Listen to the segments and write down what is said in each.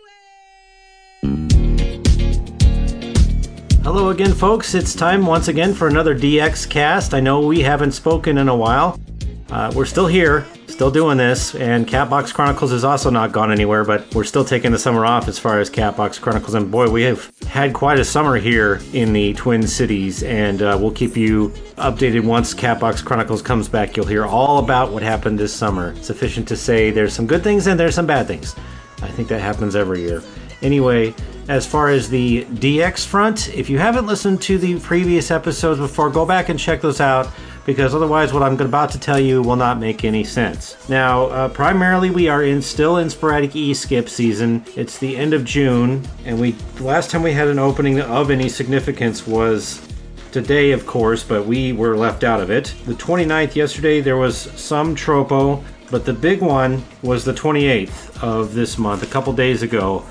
Hello again, folks. It's time once again for another DX cast. I know we haven't spoken in a while. We're still here, still doing this, and Catbox Chronicles has also not gone anywhere, but we're still taking the summer off as far as Catbox Chronicles. And boy, we have had quite a summer here in the Twin Cities, and we'll keep you updated once Catbox Chronicles comes back. You'll hear all about what happened this summer. Sufficient to say there's some good things and there's some bad things. I think that happens every year. Anyway, as far as the DX front, if you haven't listened to the previous episodes before, go back and check those out, because otherwise what I'm about to tell you will not make any sense. Now, primarily we are still in sporadic E-skip season. It's the end of June, and the last time we had an opening of any significance was today, of course, but we were left out of it. The 29th, yesterday, there was some Tropo, but the big one was the 28th of this month, a couple days ago.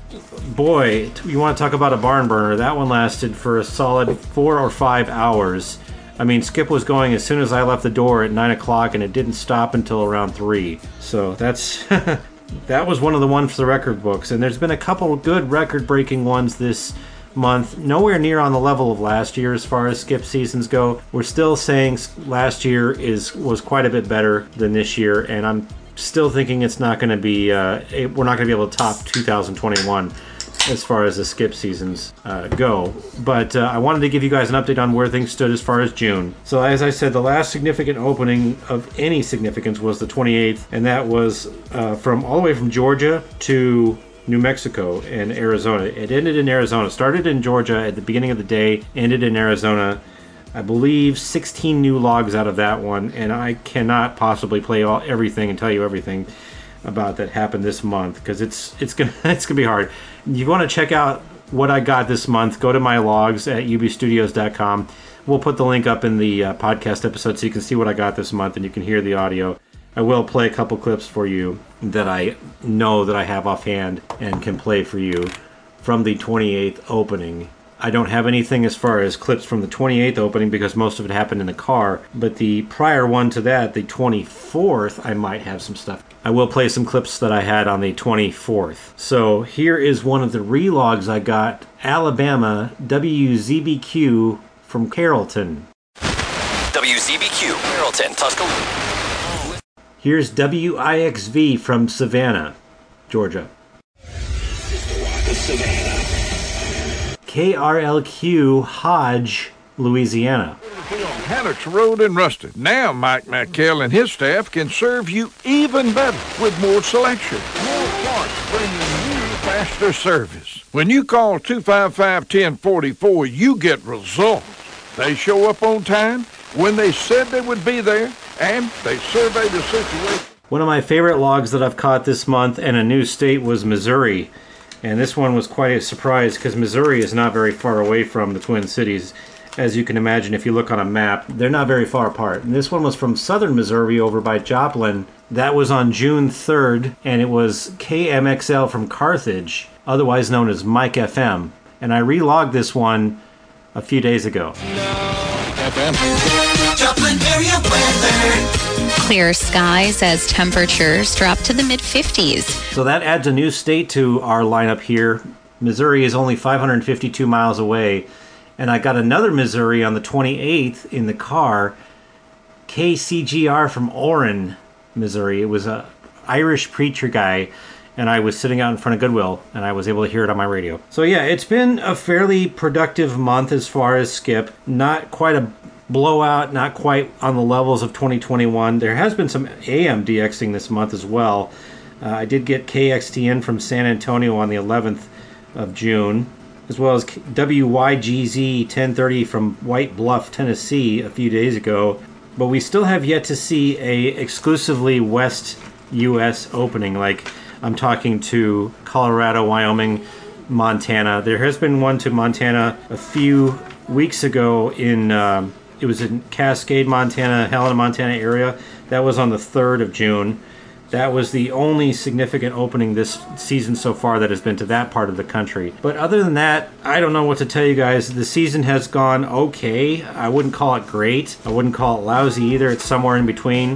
Boy, you want to talk about a barn burner. That one lasted for a solid 4 or 5 hours. I mean, Skip was going as soon as I left the door at 9 o'clock, and it didn't stop until around 3. So that's that was one of the ones for the record books. And there's been a couple good record-breaking ones this month. Nowhere near on the level of last year as far as Skip seasons go. We're still saying last year was quite a bit better than this year, and I'm still thinking it's not going to be, we're not going to be able to top 2021 as far as the Skip seasons go. But I wanted to give you guys an update on where things stood as far as June. So as I said, the last significant opening of any significance was the 28th, and that was from all the way from Georgia to New Mexico and Arizona. It ended in Arizona. Started in Georgia at the beginning of the day, ended in Arizona. I believe 16 new logs out of that one, and I cannot possibly play everything and tell you everything about that happened this month, because it's gonna be hard. If you want to check out what I got this month, go to my logs at ubstudios.com. We'll put the link up in the podcast episode so you can see what I got this month and you can hear the audio. I will play a couple clips for you that I know that I have offhand and can play for you from the 28th opening. I don't have anything as far as clips from the 28th opening because most of it happened in the car, but the prior one to that, the 24th, I might have some stuff. I will play some clips that I had on the 24th. So here is one of the relogs I got, Alabama WZBQ from Carrollton. WZBQ, Carrollton, Tuscaloosa. Here's WIXV from Savannah, Georgia. KRLQ Hodge, Louisiana. Halleck's Road and Rusted. Now Mike McKell and his staff can serve you even better with more selection, more parts, bringing you faster service. When you call 255-1044, you get results. They show up on time when they said they would be there, and they survey the situation. One of my favorite logs that I've caught this month in a new state was Missouri. And this one was quite a surprise because Missouri is not very far away from the Twin Cities. As you can imagine, if you look on a map, they're not very far apart. And this one was from southern Missouri over by Joplin. That was on June 3rd, and it was KMXL from Carthage, otherwise known as Mike FM. And I relogged this one a few days ago. Joplin area weather. Clear skies as temperatures drop to the mid-50s. So that adds a new state to our lineup here. Missouri is only 552 miles away. And I got another Missouri on the 28th in the car. KCGR from Orrin, Missouri. It was a Irish preacher guy. And I was sitting out in front of Goodwill, and I was able to hear it on my radio. So yeah, it's been a fairly productive month as far as Skip. Not quite a blowout, not quite on the levels of 2021. There has been some AM DXing this month as well. I did get KXTN from San Antonio on the 11th of June, as well as WYGZ 1030 from White Bluff, Tennessee a few days ago. But we still have yet to see a exclusively West U.S. opening, like I'm talking to Colorado, Wyoming, Montana. There has been one to Montana a few weeks ago in, it was in Cascade, Montana, Helena, Montana area. That was on the 3rd of June. That was the only significant opening this season so far that has been to that part of the country. But other than that, I don't know what to tell you guys. The season has gone okay. I wouldn't call it great. I wouldn't call it lousy either. It's somewhere in between.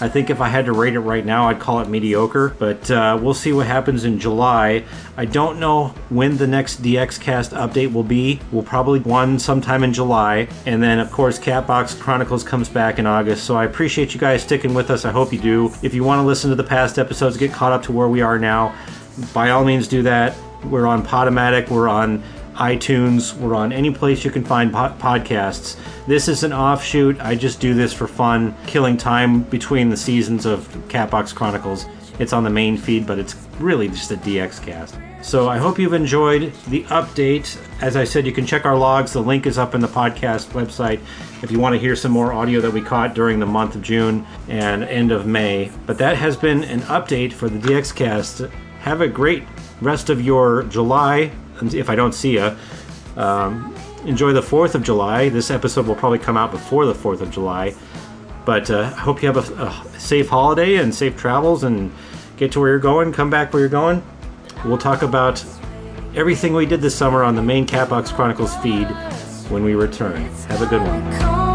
I think if I had to rate it right now, I'd call it mediocre, but we'll see what happens in July. I don't know when the next DXcast update will be. We'll probably one sometime in July, and then of course Catbox Chronicles comes back in August, so I appreciate you guys sticking with us. I hope you do. If you want to listen to the past episodes, get caught up to where we are now, by all means do that. We're on Podomatic, we're on iTunes, we're on any place you can find podcasts. This is an offshoot. I just do this for fun, killing time between the seasons of Catbox Chronicles. It's on the main feed, but it's really just a DX cast. So I hope you've enjoyed the update. As I said, you can check our logs. The link is up in the podcast website if you want to hear some more audio that we caught during the month of June and end of May. But that has been an update for the DX cast. Have a great rest of your July. If I don't see you, enjoy the 4th of July. This episode will probably come out before the 4th of July. But I hope you have a safe holiday and safe travels and get to where you're going, come back where you're going. We'll talk about everything we did this summer on the main Catbox Chronicles feed when we return. Have a good one.